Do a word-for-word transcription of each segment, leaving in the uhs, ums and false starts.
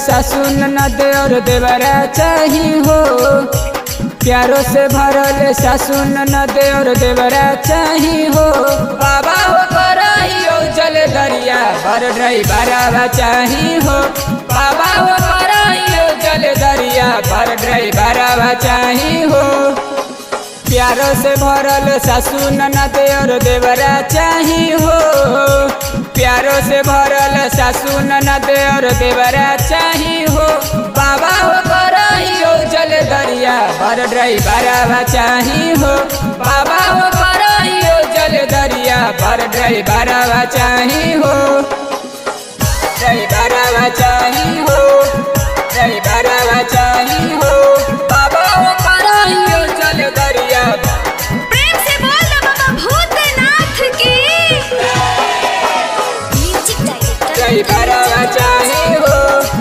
सासू ननद और देवरा चाही हो। प्यारों से भरल सासू ननद और देवरा चाही हो। बाबा हो कराइयो जल दरिया भर ड्राइवरवा चाही हो। बाबा हो कराइयो जल दरिया भर ड्राइवरवा चाही हो। प्यारों से भरल सासू ननद और देवरा चाही हो। प्यारों से भरल सासू ननद और देवरा चाही हो। बाबा हो कराइयो जल दरिया भर ड्राइवरवा चाही हो। बाबा हो कराइयो जल दरिया भर ड्राइवरवा चाही हो। ड्राइवरवा चाही हो। ड्राइवरवा चाही हो। बाबा हो कराइयो जल दरिया। प्रेम से बोल दो बाबा भूतनाथ की। ड्राइवरवा चाही हो।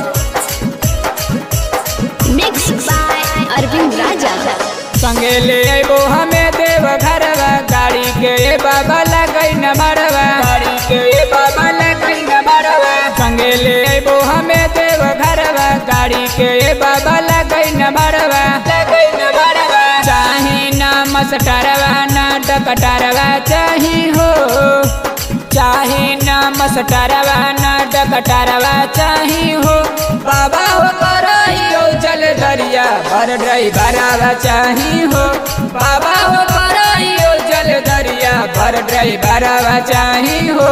Mix by Arvind Raja. संगे ले आइबो हमें देव घरवा। गाड़ी के ए बाबा लगई न मरवा। गाड़ी के ए बाबा लगई न मरवा। संगे ले आइबो हमें देव घरवा। गाड़ी के ए बाबा लगई न मरवा। लगई न मरवा। चाही ना मस्टरवा ना डकटरवा चाही हो। चाही ना मस्टरवा ना डकटरवा चाही हो। बाबा हो कराइयो जल दरिया भर ड्राइवरवा चाही हो। बाबा हो कराइयो जल दरिया भर ड्राइवरवा चाही हो।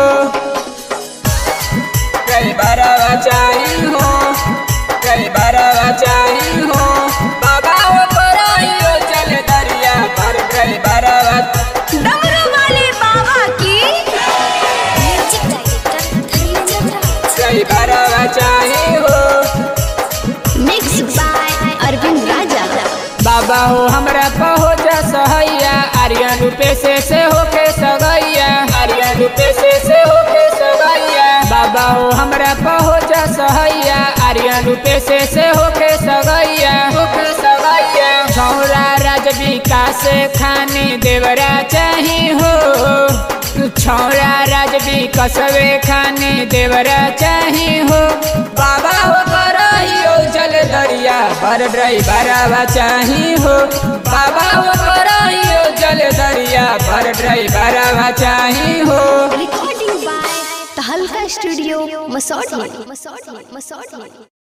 ड्राइवरवा चाही हो। ड्राइवरवा चाही हो। बाबा हो कराइयो जल दरिया भर ड्राइवरवा। डमरू वाले बाबा की। ड्राइवरवा चाही हो। Mix by Arvind Raja. बाबा हो हमरा कहो जा सहैया। आर्यन रूपे से से होके सगैया। आर्यन रूपे से से होके सगैया। बाबा हो हमरा कहो जा सहैया। आर्यन रूपे से से होके सगैया। होके सगैया। छौरा राज विकास खानी देवरा चाही हो। छौरा राज विकासवे खानी देवरा चाही हो। बाबा हो कराइयो जल दरिया भर ड्राइवरवा चाही हो। बाबा हो कराइयो जल दरिया भर ड्राइवरवा चाही हो। Recording by Tahalka studio Masaurhi. Masaurhi Masaurhi.